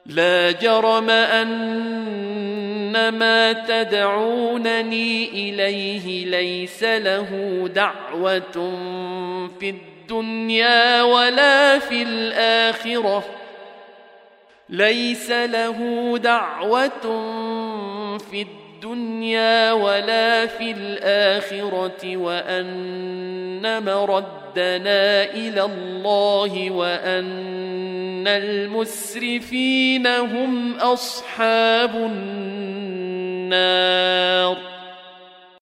لا جرم أن ما تدعونني إليه ليس له دعوة في الدنيا ولا في الآخرة وأن مردنا إلى الله وأن المسرفين هم أصحاب النار